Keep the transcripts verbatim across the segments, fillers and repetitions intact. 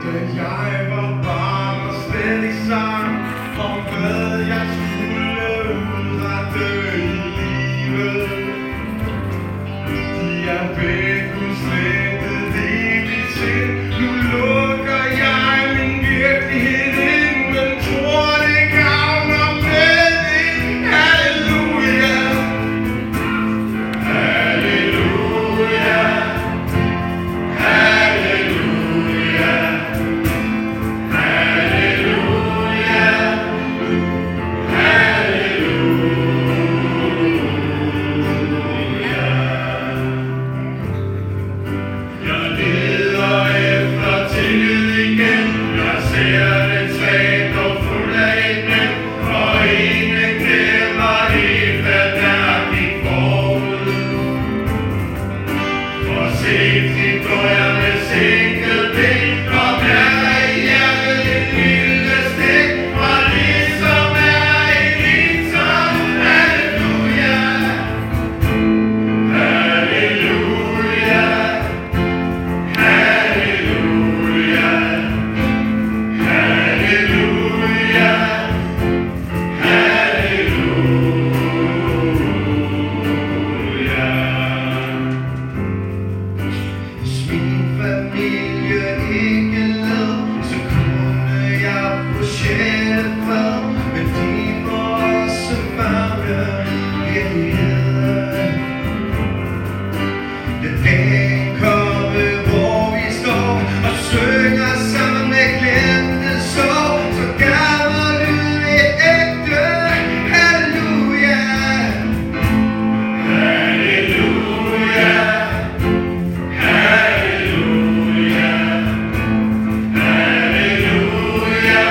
Jeg var barn og slet ikke sang om hvad jeg skulle udrette i livet. De er væk, udslettet helt i sind. Nu lukker jeg min virkelighed ind, men tror det gavner med det. Halleluja, halleluja, halleluja, halleluja, halleluja. Jeg leder efter tillid igen. Jeg ser den svagt og fuld af et men, og ingen glemmer helt, hvad der gik forud. Forsigtigt går jeg med sænket ben, og mærker i hjertet et lille stik, og ligesom er en guitar. Halleluja, halleluja, halleluja, halleluja, halleluja. Hvis min familie ikke led, så kunne jeg få sjælen fred, men de må også mærke virkeligheden. Den dag komme, hvor vi står og synger sammen med glemte sorg, så gammel lyd et ægte halleluja, halleluja, halleluja, halleluja,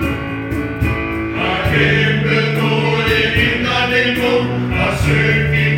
kæmpet mod det indre dæmon og søgt